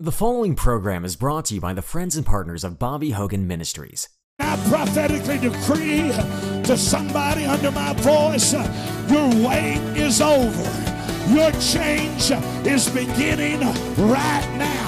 The following program is brought to you by the friends and partners of Bobby Hogan Ministries. I prophetically decree to somebody under my voice, your wait is over. Your change is beginning right now.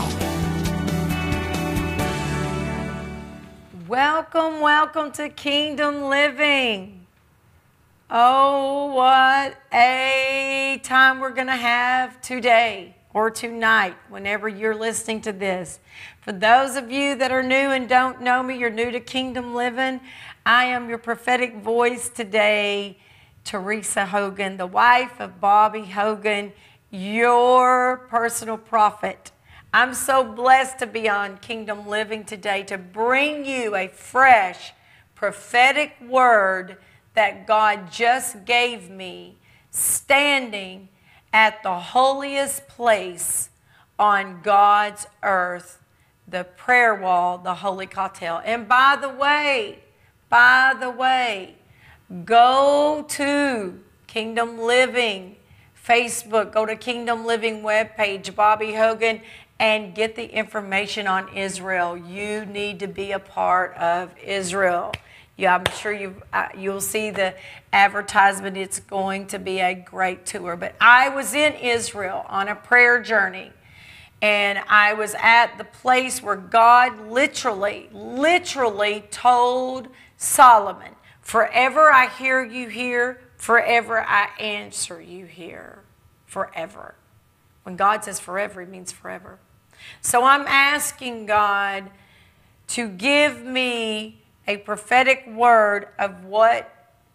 Welcome to Kingdom Living. Oh, what a time we're going to have today or tonight, whenever you're listening to this. For those of you that are new and don't know me, you're new to Kingdom Living, I am your prophetic voice today, Teresa Hogan, the wife of Bobby Hogan, your personal prophet. I'm so blessed to be on Kingdom Living today to bring you a fresh prophetic word that God just gave me, standing at the holiest place on God's earth, the prayer wall, the Holy Kotel. And by the way, go to Kingdom Living Facebook, go to Kingdom Living webpage, Bobby Hogan, and get the information on Israel. You need to be a part of Israel. Yeah, I'm sure you'll see the advertisement. It's going to be a great tour. But I was in Israel on a prayer journey, and I was at the place where God literally told Solomon, forever I hear you here, forever I answer you here, forever. When God says forever, it means forever. So I'm asking God to give me a prophetic word of what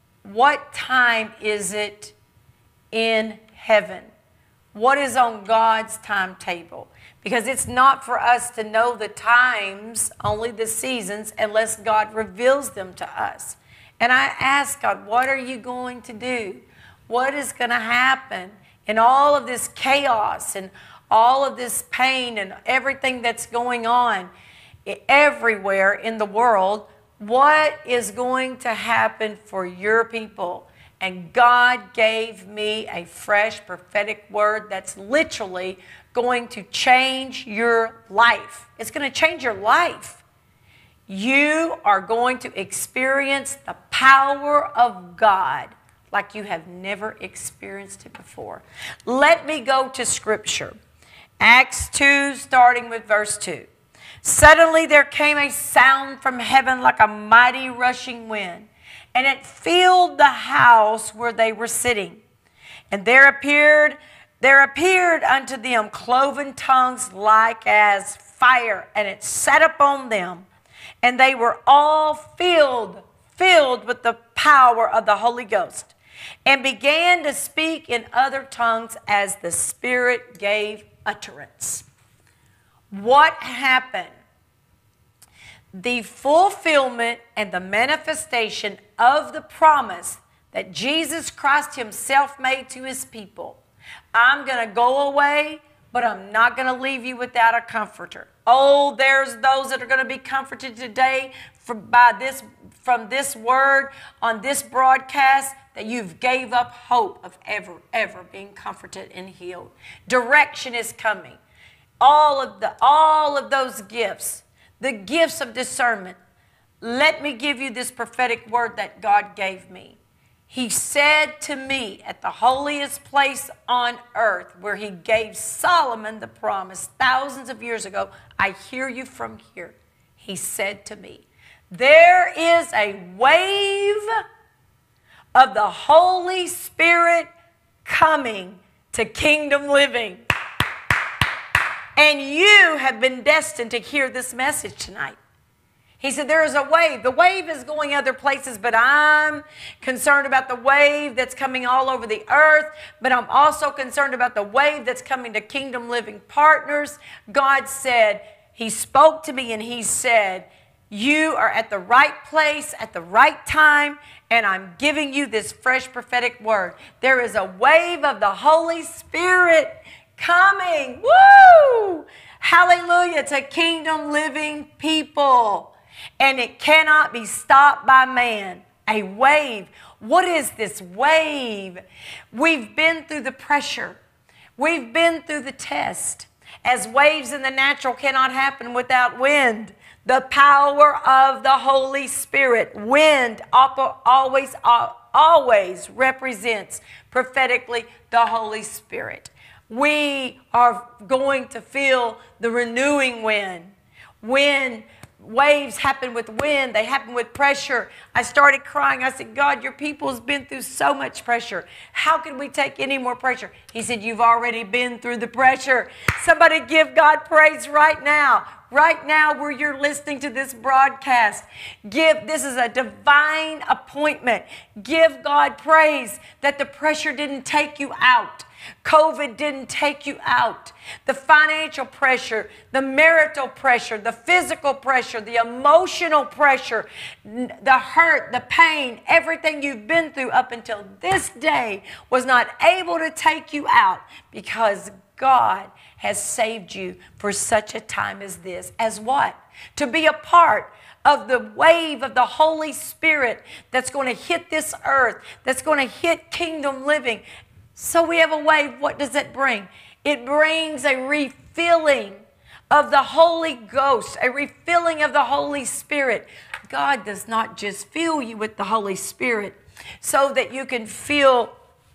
time is it in heaven? What is on God's timetable? Because it's not for us to know the times, only the seasons, unless God reveals them to us. And I ask God, what are you going to do? What is going to happen in all of this chaos and all of this pain and everything that's going on everywhere in the world? What is going to happen for your people? And God gave me a fresh prophetic word that's literally going to change your life. It's going to change your life. You are going to experience the power of God like you have never experienced it before. Let me go to Scripture. Acts 2, starting with verse 2. Suddenly there came a sound from heaven like a mighty rushing wind, and it filled the house where they were sitting. And there appeared unto them cloven tongues like as fire, and it sat upon them. And they were all filled with the power of the Holy Ghost, and began to speak in other tongues as the Spirit gave utterance. What happened? The fulfillment and the manifestation of the promise that Jesus Christ himself made to his people. I'm going to go away, but I'm not going to leave you without a comforter. Oh, there's those that are going to be comforted today from this word on this broadcast, that you've gave up hope of ever being comforted and healed. Direction is coming. All of those gifts, the gifts of discernment. Let me give you this prophetic word that God gave me. He said to me at the holiest place on earth, where he gave Solomon the promise thousands of years ago, I hear you from here. He said to me, there is a wave of the Holy Spirit coming to Kingdom Living. And you have been destined to hear this message tonight. He said there is a wave. The wave is going other places, but I'm concerned about the wave that's coming all over the earth. But I'm also concerned about the wave that's coming to Kingdom Living Partners. God said, he spoke to me and he said, you are at the right place at the right time, and I'm giving you this fresh prophetic word. There is a wave of the Holy Spirit coming. Woo! Hallelujah to Kingdom Living people. And it cannot be stopped by man. A wave. What is this wave? We've been through the pressure. We've been through the test. As waves in the natural cannot happen without wind, the power of the Holy Spirit, wind always represents prophetically the Holy Spirit. We are going to feel the renewing wind. When waves happen with wind, they happen with pressure. I started crying. I said, God, your people's been through so much pressure. How can we take any more pressure? He said, you've already been through the pressure. Somebody give God praise right now. Right now, where you're listening to this broadcast, this is a divine appointment. Give God praise that the pressure didn't take you out. COVID didn't take you out. The financial pressure, the marital pressure, the physical pressure, the emotional pressure, the hurt, the pain, everything you've been through up until this day was not able to take you out because God has saved you for such a time as this. As what? To be a part of the wave of the Holy Spirit that's going to hit this earth, that's going to hit Kingdom Living. So we have a wave. What does it bring? It brings a refilling of the Holy Ghost, a refilling of the Holy Spirit. God does not just fill you with the Holy Spirit so that you can feel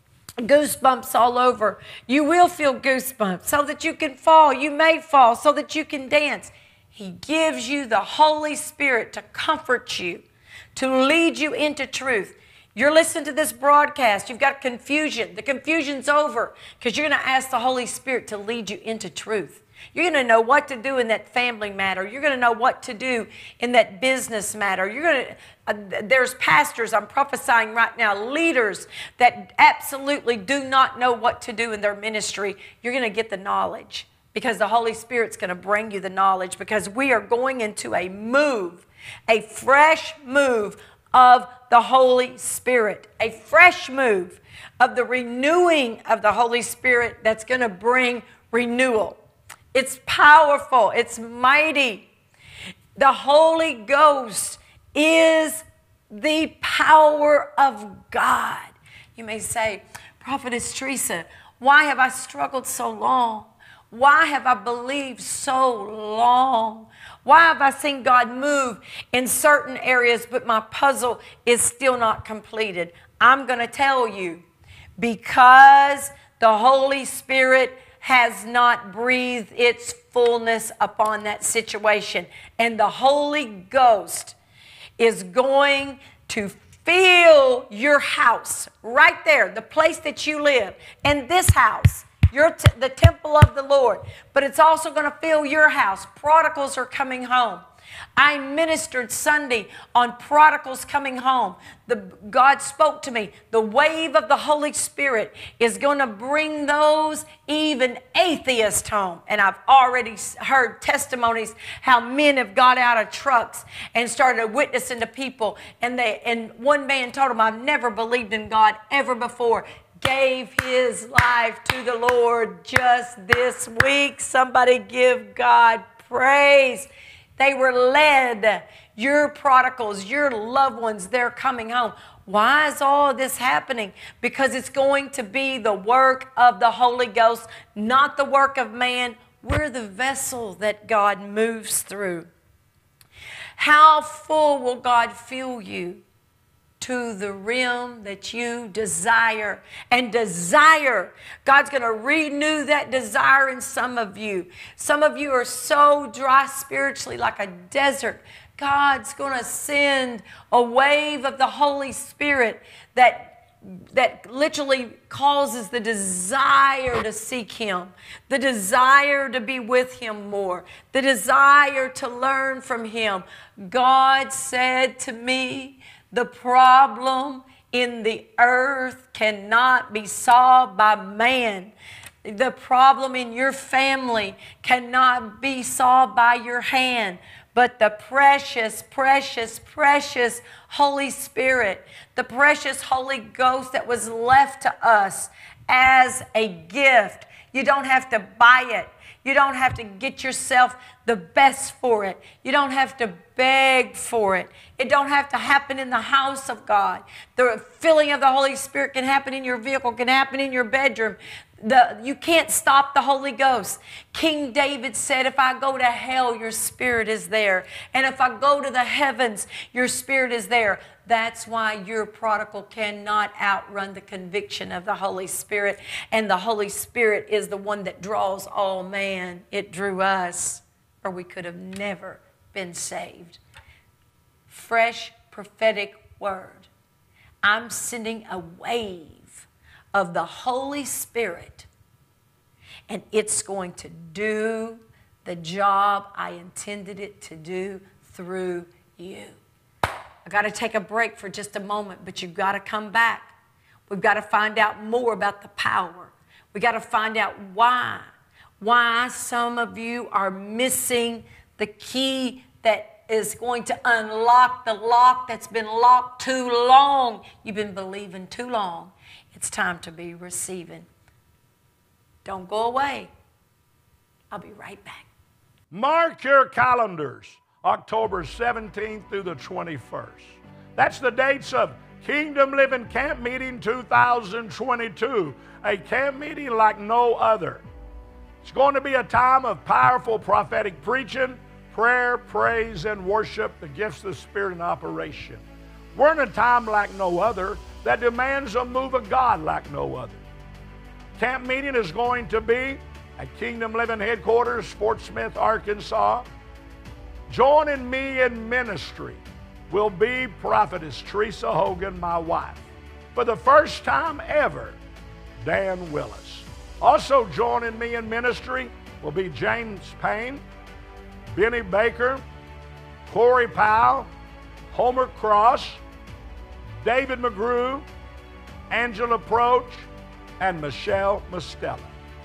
goosebumps all over. You will feel goosebumps so that you can fall. You may fall so that you can dance. He gives you the Holy Spirit to comfort you, to lead you into truth. You're listening to this broadcast. You've got confusion. The confusion's over because you're going to ask the Holy Spirit to lead you into truth. You're going to know what to do in that family matter. You're going to know what to do in that business matter. You're going to. There's pastors, I'm prophesying right now, leaders that absolutely do not know what to do in their ministry. You're going to get the knowledge because the Holy Spirit's going to bring you the knowledge because we are going into a move, a fresh move of the Holy Spirit, a fresh move of the renewing of the Holy Spirit that's going to bring renewal. It's powerful. It's mighty. The Holy Ghost is the power of God. You may say, Prophetess Teresa, why have I struggled so long? Why have I believed so long? Why have I seen God move in certain areas, but my puzzle is still not completed? I'm going to tell you, because the Holy Spirit has not breathed its fullness upon that situation. And the Holy Ghost is going to fill your house right there, the place that you live, and this house. You're the temple of the Lord, but it's also going to fill your house. Prodigals are coming home. I ministered Sunday on prodigals coming home. God spoke to me. The wave of the Holy Spirit is going to bring those even atheists home. And I've already heard testimonies how men have got out of trucks and started witnessing to people. And one man told him, I've never believed in God ever before. Gave his life to the Lord just this week. Somebody give God praise. They were led. Your prodigals, your loved ones, they're coming home. Why is all this happening? Because it's going to be the work of the Holy Ghost, not the work of man. We're the vessel that God moves through. How full will God fill you? To the rim that you desire. And desire, God's going to renew that desire in some of you. Some of you are so dry spiritually, like a desert. God's going to send a wave of the Holy Spirit that literally causes the desire to seek Him, the desire to be with Him more, the desire to learn from Him. God said to me, the problem in the earth cannot be solved by man. The problem in your family cannot be solved by your hand. But the precious, precious, precious Holy Spirit, the precious Holy Ghost that was left to us as a gift. You don't have to buy it. You don't have to get yourself the best for it. You don't have to beg for it. It don't have to happen in the house of God. The filling of the Holy Spirit can happen in your vehicle, can happen in your bedroom. You can't stop the Holy Ghost. King David said, if I go to hell, your spirit is there. And if I go to the heavens, your spirit is there. That's why your prodigal cannot outrun the conviction of the Holy Spirit. And the Holy Spirit is the one that draws all man. It drew us, or we could have never been saved. Fresh prophetic word. I'm sending a wave of the Holy Spirit, and it's going to do the job I intended it to do through you. I got to take a break for just a moment, but you've got to come back. We've got to find out more about the power. We've got to find out why some of you are missing the key that is going to unlock the lock that's been locked too long. You've been believing too long. It's time to be receiving. Don't go away. I'll be right back. Mark your calendars, October 17th through the 21st. That's the dates of Kingdom Living Camp Meeting 2022, a camp meeting like no other. It's going to be a time of powerful prophetic preaching, prayer, praise, and worship, the gifts of the Spirit in operation. We're in a time like no other that demands a move of God like no other. Camp meeting is going to be at Kingdom Living headquarters, Fort Smith, Arkansas. Joining me in ministry will be Prophetess Teresa Hogan, my wife. For the first time ever, Dan Willis. Also joining me in ministry will be James Payne, Benny Baker, Corey Powell, Homer Cross, David McGrew, Angela Proach, and Michelle Mostella.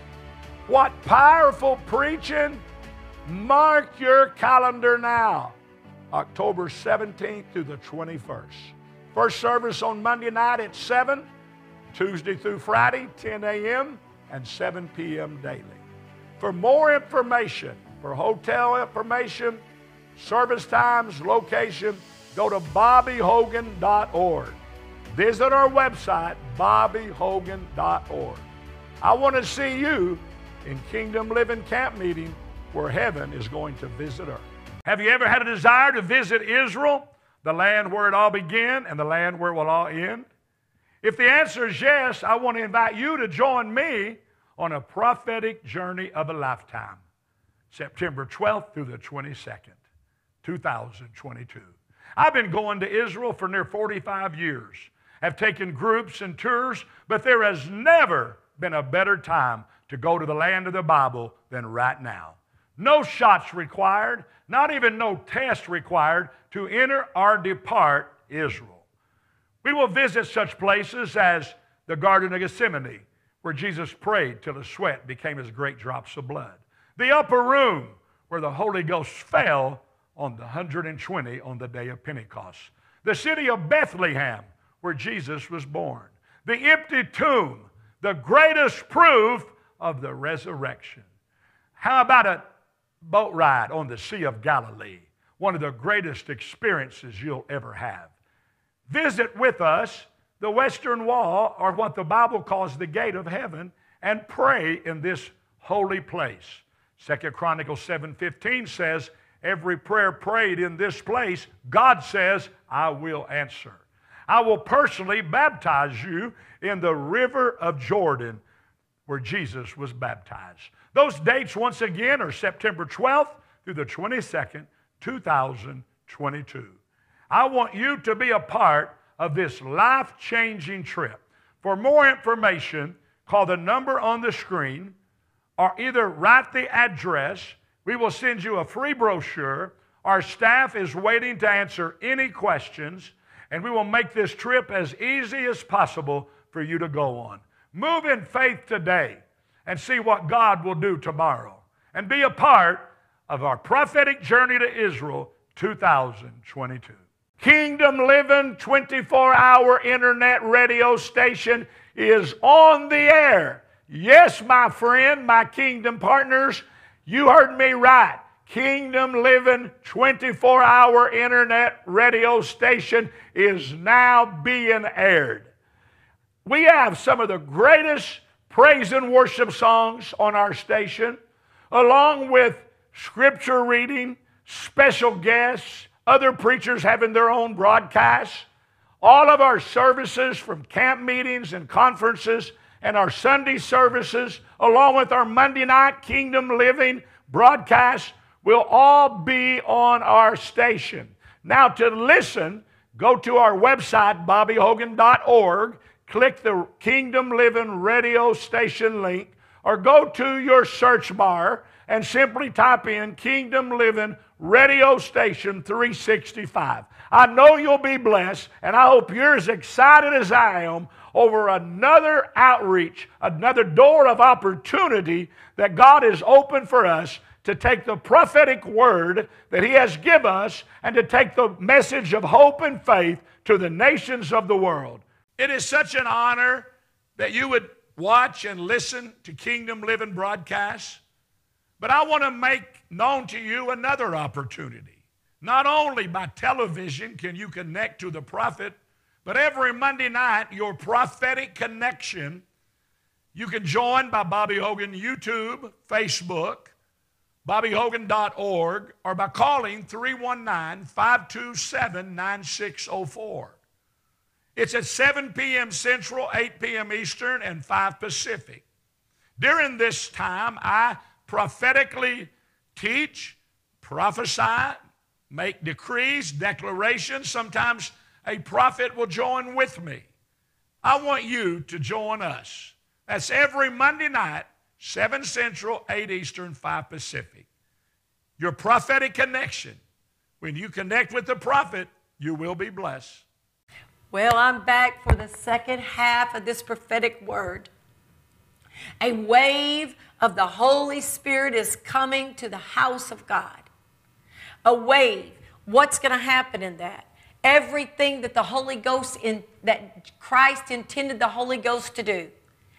What powerful preaching! Mark your calendar now, October 17th through the 21st. First service on Monday night at 7, Tuesday through Friday, 10 a.m. and 7 p.m. daily. For more information, for hotel information, service times, location, go to bobbyhogan.org. Visit our website, bobbyhogan.org. I want to see you in Kingdom Living Camp Meeting where heaven is going to visit earth. Have you ever had a desire to visit Israel, the land where it all began and the land where it will all end? If the answer is yes, I want to invite you to join me on a prophetic journey of a lifetime. September 12th through the 22nd, 2022. I've been going to Israel for near 45 years. I've taken groups and tours, but there has never been a better time to go to the land of the Bible than right now. No shots required, not even no test required to enter or depart Israel. We will visit such places as the Garden of Gethsemane, where Jesus prayed till the sweat became as great drops of blood. The upper room, where the Holy Ghost fell on the 120 on the day of Pentecost. The city of Bethlehem, where Jesus was born. The empty tomb, the greatest proof of the resurrection. How about a boat ride on the Sea of Galilee? One of the greatest experiences you'll ever have. Visit with us the Western Wall, or what the Bible calls the gate of heaven, and pray in this holy place. 2 Chronicles 7:15 says, every prayer prayed in this place, God says, I will answer. I will personally baptize you in the river of Jordan where Jesus was baptized. Those dates, once again, are September 12th through the 22nd, 2022. I want you to be a part of this life-changing trip. For more information, call the number on the screen or either write the address. We will send you a free brochure. Our staff is waiting to answer any questions, and we will make this trip as easy as possible for you to go on. Move in faith today and see what God will do tomorrow. And be a part of our prophetic journey to Israel 2022. Kingdom Living 24-hour internet radio station is on the air. Yes, my friend, my kingdom partners, you heard me right. Kingdom Living 24-hour internet radio station is now being aired. We have some of the greatest praise and worship songs on our station, along with scripture reading, special guests, other preachers having their own broadcasts. All of our services from camp meetings and conferences and our Sunday services, along with our Monday night Kingdom Living broadcasts, will all be on our station. Now to listen, go to our website, bobbyhogan.org, click the Kingdom Living radio station link, or go to your search bar and simply type in Kingdom Living radio station 365. I know you'll be blessed, and I hope you're as excited as I am over another outreach, another door of opportunity that God has opened for us to take the prophetic word that He has given us and to take the message of hope and faith to the nations of the world. It is such an honor that you would watch and listen to Kingdom Living broadcasts, but I want to make known to you another opportunity. Not only by television can you connect to the prophet, but every Monday night, your prophetic connection, you can join by Bobby Hogan YouTube, Facebook, bobbyhogan.org, or by calling 319-527-9604. It's at 7 p.m. Central, 8 p.m. Eastern, and 5 Pacific. During this time, I prophetically teach, prophesy, make decrees, declarations. Sometimes a prophet will join with me. I want you to join us. That's every Monday night, 7 Central, 8 Eastern, 5 Pacific. Your prophetic connection. When you connect with the prophet, you will be blessed. Well, I'm back for the second half of this prophetic word. A wave of the Holy Spirit is coming to the house of God. A wave. What's going to happen in that? Everything that the Holy Ghost, that Christ intended the Holy Ghost to do.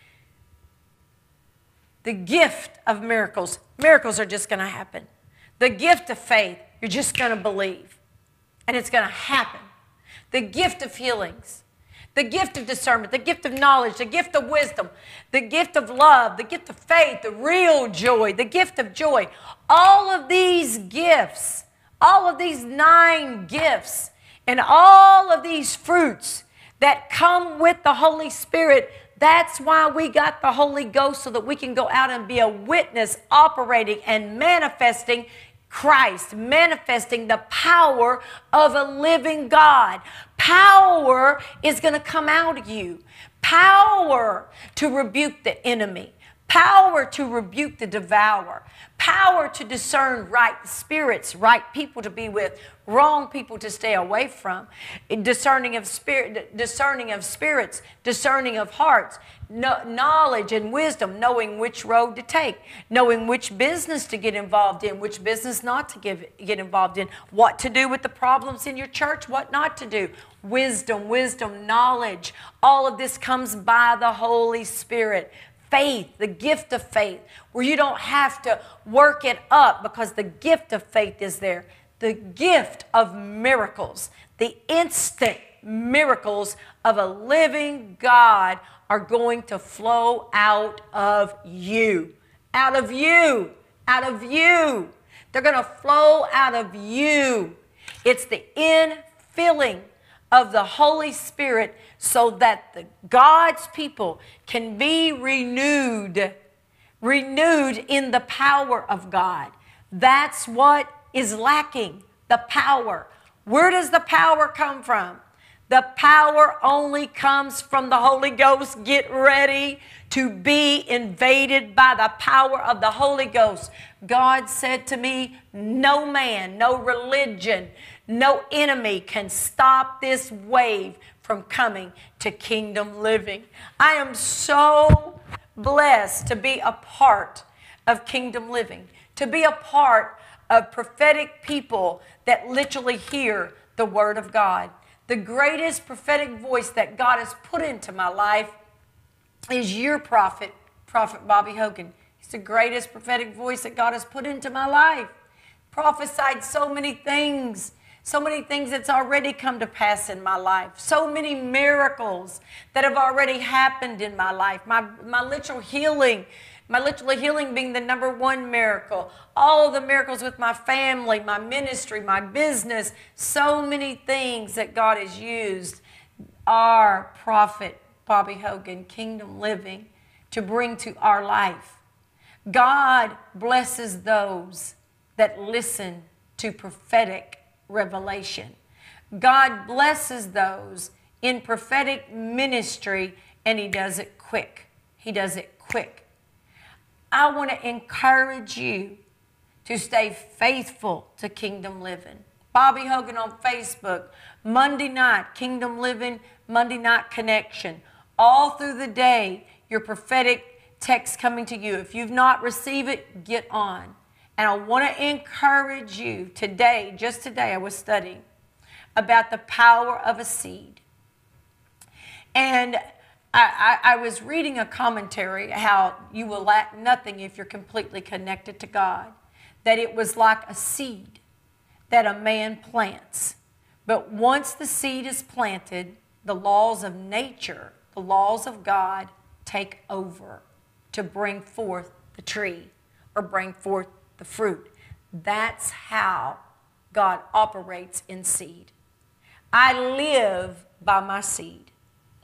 The gift of miracles. Miracles are just going to happen. The gift of faith, you're just going to believe. And it's going to happen. The gift of healings. The gift of discernment, the gift of knowledge, the gift of wisdom, the gift of love, the gift of faith, the real joy, the gift of joy. All of these gifts, all of these 9 gifts, and all of these fruits that come with the Holy Spirit, that's why we got the Holy Ghost, so that we can go out and be a witness operating and manifesting Christ, manifesting the power of a living God. Power is going to come out of you. Power to rebuke the enemy. Power to rebuke the devourer. Power to discern right spirits, right people to be with, wrong people to stay away from. Discerning of spirits, discerning of hearts, knowledge and wisdom, knowing which road to take, knowing which business to get involved in, which business not to get involved in, what to do with the problems in your church, what not to do. Wisdom, knowledge. All of this comes by the Holy Spirit. Faith, the gift of faith, where you don't have to work it up because the gift of faith is there. The gift of miracles, the instant miracles of a living God are going to flow out of you. Out of you. Out of you. They're going to flow out of you. It's the infilling of the Holy Spirit so that God's people can be renewed in the power of God. That's what is lacking, the power. Where does the power come from? The power only comes from the Holy Ghost. Get ready to be invaded by the power of the Holy Ghost. God said to me, no man, no religion, no enemy can stop this wave from coming to Kingdom Living. I am so blessed to be a part of Kingdom Living, to be a part of prophetic people that literally hear the Word of God. The greatest prophetic voice that God has put into my life is your prophet, Prophet Bobby Hogan. He's the greatest prophetic voice that God has put into my life. Prophesied so many things So many things that's already come to pass in my life. So many miracles that have already happened in my life. My literal healing being the number one miracle. All of the miracles with my family, my ministry, my business. So many things that God has used our prophet, Bobby Hogan, Kingdom Living, to bring to our life. God blesses those that listen to prophetic revelation. God blesses those in prophetic ministry, and He does it quick. He does it quick. I want to encourage you to stay faithful to Kingdom Living. Bobby Hogan on Facebook, Monday night, Kingdom Living, Monday Night Connection. All through the day, your prophetic text coming to you. If you've not received it, get on. And I want to encourage you today, just today I was studying about the power of a seed. And I was reading a commentary how you will lack nothing if you're completely connected to God. That it was like a seed that a man plants. But once the seed is planted, the laws of nature, the laws of God take over to bring forth the tree or bring forth the fruit. That's how God operates in seed. I live by my seed.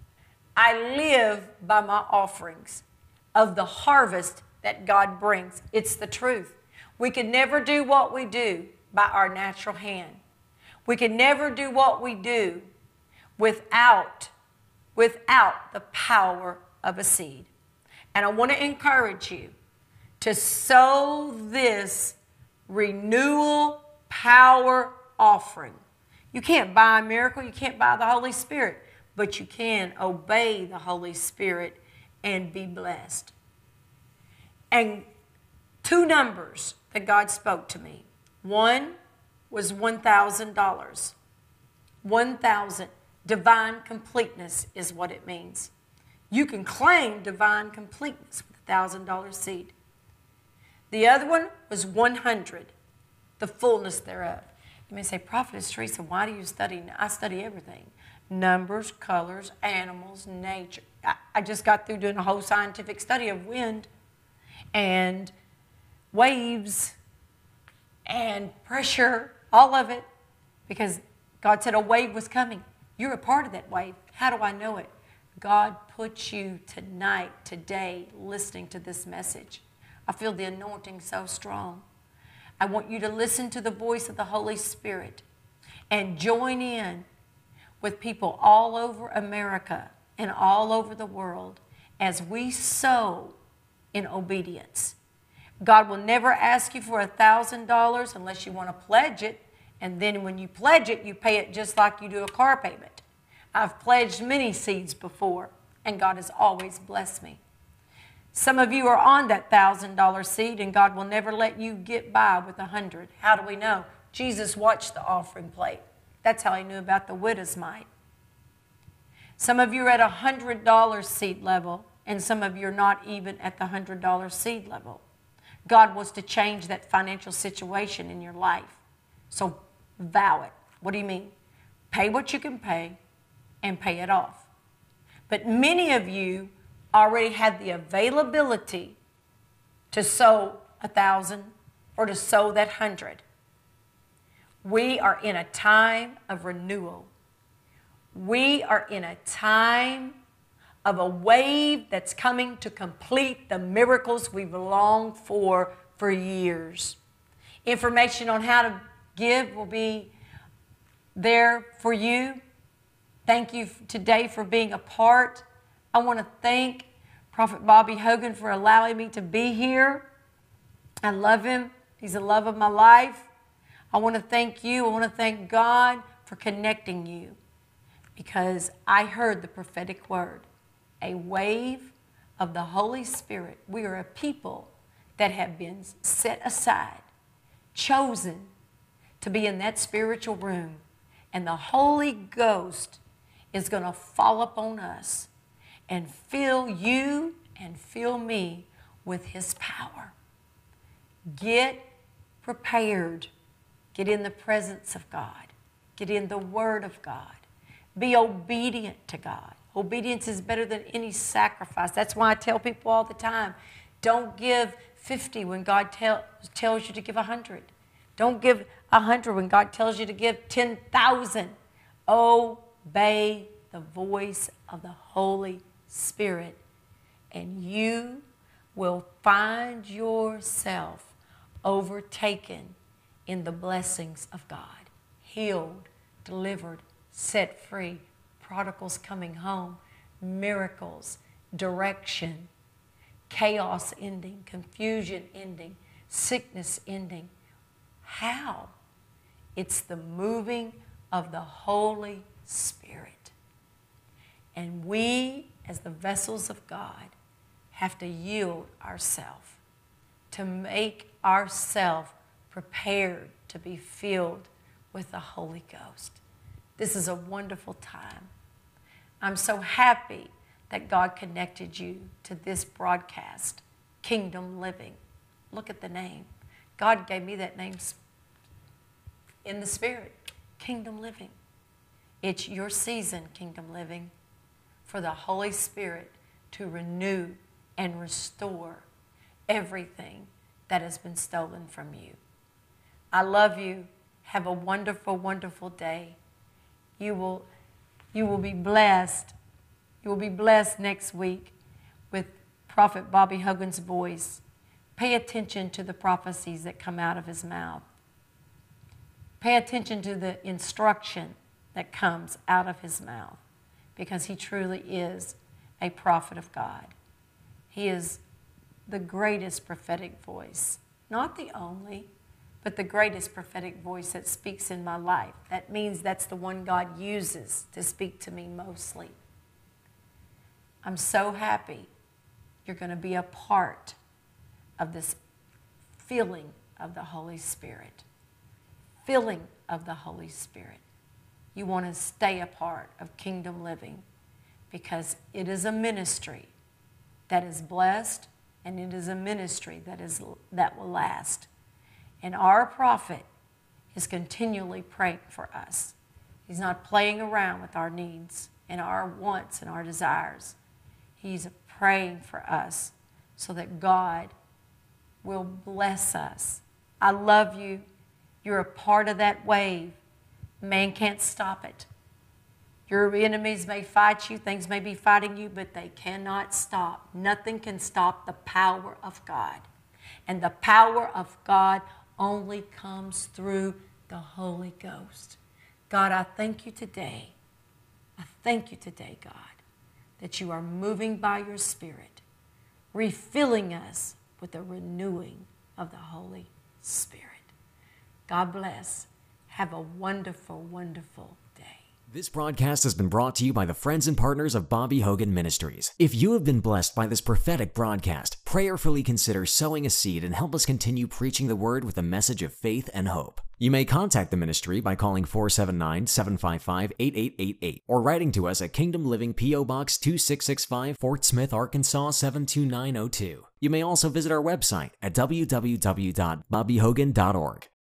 I live by my offerings of the harvest that God brings. It's the truth. We can never do what we do by our natural hand. We can never do what we do without the power of a seed. And I want to encourage you to sow this renewal power offering. You can't buy a miracle. You can't buy the Holy Spirit. But you can obey the Holy Spirit and be blessed. And two numbers that God spoke to me. One was $1,000. 1,000. Divine completeness is what it means. You can claim divine completeness with a $1,000 seed. The other one was 100, the fullness thereof. You may say, Prophetess Teresa, why do you study? I study everything. Numbers, colors, animals, nature. I just got through doing a whole scientific study of wind and waves and pressure, all of it, because God said a wave was coming. You're a part of that wave. How do I know it? God put you tonight, today, listening to this message. I feel the anointing so strong. I want you to listen to the voice of the Holy Spirit and join in with people all over America and all over the world as we sow in obedience. God will never ask you for $1,000 unless you want to pledge it. And then when you pledge it, you pay it just like you do a car payment. I've pledged many seeds before, and God has always blessed me. Some of you are on that $1,000 seed, and God will never let you get by with 100. How do we know? Jesus watched the offering plate. That's how He knew about the widow's mite. Some of you are at a $100 seed level, and some of you are not even at the $100 seed level. God wants to change that financial situation in your life. So vow it. What do you mean? Pay what you can pay and pay it off. But many of you already had the availability to sow 1,000 or to sow that 100. We are in a time of renewal. We are in a time of a wave that's coming to complete the miracles we've longed for years. Information on how to give will be there for you. Thank you today for being a part. I want to thank Prophet Bobby Hogan for allowing me to be here. I love him. He's the love of my life. I want to thank you. I want to thank God for connecting you, because I heard the prophetic word, a wave of the Holy Spirit. We are a people that have been set aside, chosen to be in that spiritual room, and the Holy Ghost is going to fall upon us and fill you and fill me with His power. Get prepared. Get in the presence of God. Get in the Word of God. Be obedient to God. Obedience is better than any sacrifice. That's why I tell people all the time, don't give 50 when God tells you to give 100. Don't give 100 when God tells you to give 10,000. Obey the voice of the Holy Spirit, and you will find yourself overtaken in the blessings of God. Healed, delivered, set free, prodigals coming home, miracles, direction, chaos ending, confusion ending, sickness ending. How? It's the moving of the Holy Spirit. And we, as the vessels of God, have to yield ourselves to make ourselves prepared to be filled with the Holy Ghost. This is a wonderful time. I'm so happy that God connected you to this broadcast, Kingdom Living. Look at the name. God gave me that name in the Spirit, Kingdom Living. It's your season, Kingdom Living, for the Holy Spirit to renew and restore everything that has been stolen from you. I love you. Have a wonderful, wonderful day. You will be blessed. You will be blessed next week with Prophet Bobby Hogan's voice. Pay attention to the prophecies that come out of his mouth. Pay attention to the instruction that comes out of his mouth, because he truly is a prophet of God. He is the greatest prophetic voice, not the only, but the greatest prophetic voice that speaks in my life. That means that's the one God uses to speak to me mostly. I'm so happy you're going to be a part of this filling of the Holy Spirit. Filling of the Holy Spirit. You want to stay a part of Kingdom Living, because it is a ministry that is blessed, and it is a ministry that will last. And our prophet is continually praying for us. He's not playing around with our needs and our wants and our desires. He's praying for us so that God will bless us. I love you. You're a part of that wave. Man can't stop it. Your enemies may fight you, things may be fighting you, but they cannot stop. Nothing can stop the power of God. And the power of God only comes through the Holy Ghost. God, I thank you today. I thank you today, God, that you are moving by your Spirit, refilling us with the renewing of the Holy Spirit. God bless. Have a wonderful, wonderful day. This broadcast has been brought to you by the friends and partners of Bobby Hogan Ministries. If you have been blessed by this prophetic broadcast, prayerfully consider sowing a seed and help us continue preaching the word with a message of faith and hope. You may contact the ministry by calling 479-755-8888 or writing to us at Kingdom Living P.O. Box 2665, Fort Smith, Arkansas 72902. You may also visit our website at www.bobbyhogan.org.